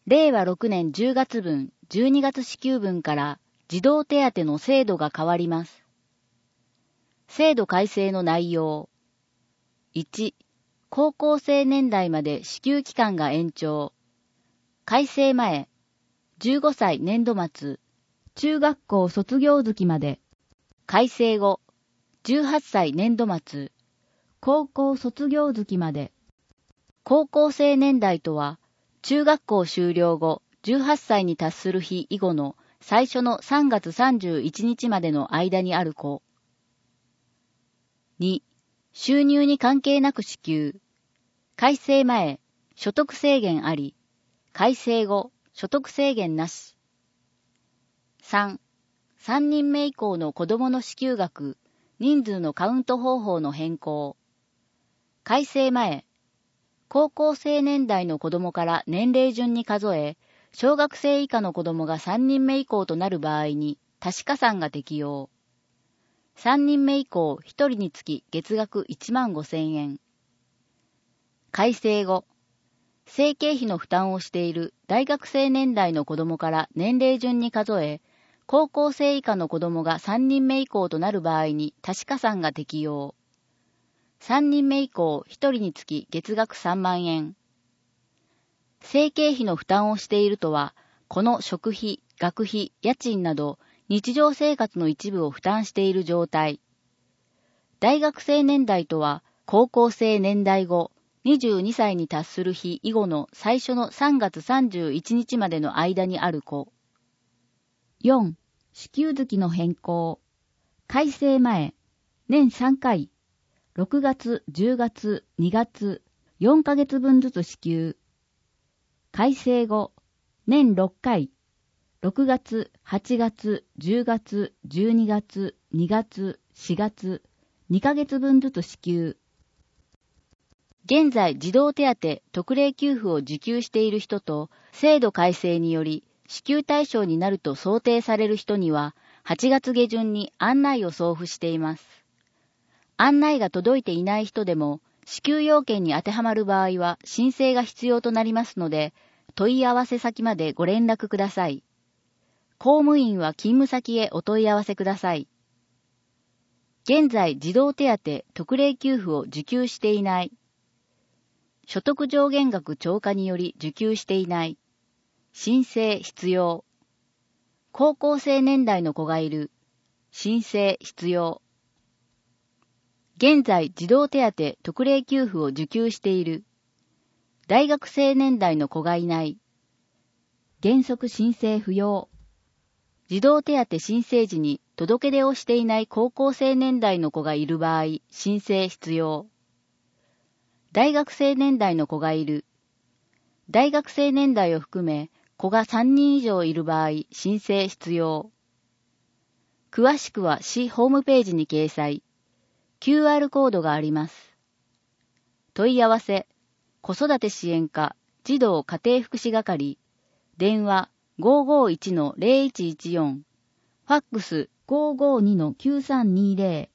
令和6年10月分、12月支給分から児童手当の制度が変わります。制度改正の内容。1、高校生年代まで支給期間が延長。改正前、15歳年度末、中学校卒業月まで。改正後、18歳年度末、高校卒業月まで。高校生年代とは、中学校修了後18歳に達する日以後の最初の3月31日までの間にある子。2、収入に関係なく支給。改正前、所得制限あり。改正後、所得制限なし。3、3人目以降の子供の支給額、人数のカウント方法の変更。改正前、高校生年代の子供から年齢順に数え、小学生以下の子供が3人目以降となる場合に、足し加算が適用。3人目以降1人につき月額15,000円。改正後、生計費の負担をしている大学生年代の子供から年齢順に数え、高校生以下の子供が3人目以降となる場合に足し加算が適用。3人目以降1人につき月額3万円。生計費の負担をしているとは、この食費、学費、家賃など日常生活の一部を負担している状態。大学生年代とは、高校生年代後、22歳に達する日以後の最初の3月31日までの間にある子。4、支給月の変更。改正前、年3回、6月、10月、2月、4ヶ月分ずつ支給。改正後、年6回、6月、8月、10月、12月、2月、4月、2ヶ月分ずつ支給。現在、児童手当特例給付を受給している人と、制度改正により、支給対象になると想定される人には、8月下旬に案内を送付しています。案内が届いていない人でも、支給要件に当てはまる場合は申請が必要となりますので、問い合わせ先までご連絡ください。公務員は勤務先へお問い合わせください。現在、児童手当特例給付を受給していない。所得上限額超過により受給していない。申請必要。高校生年代の子がいる。申請必要。現在、児童手当特例給付を受給している。大学生年代の子がいない。原則申請不要。児童手当申請時に届け出をしていない高校生年代の子がいる場合、申請必要。大学生年代の子がいる。大学生年代を含め、子が3人以上いる場合、申請必要。詳しくは市ホームページに掲載。QR コードがあります。問い合わせ、子育て支援課、児童家庭福祉係、電話 551-0114、ファックス 552-9320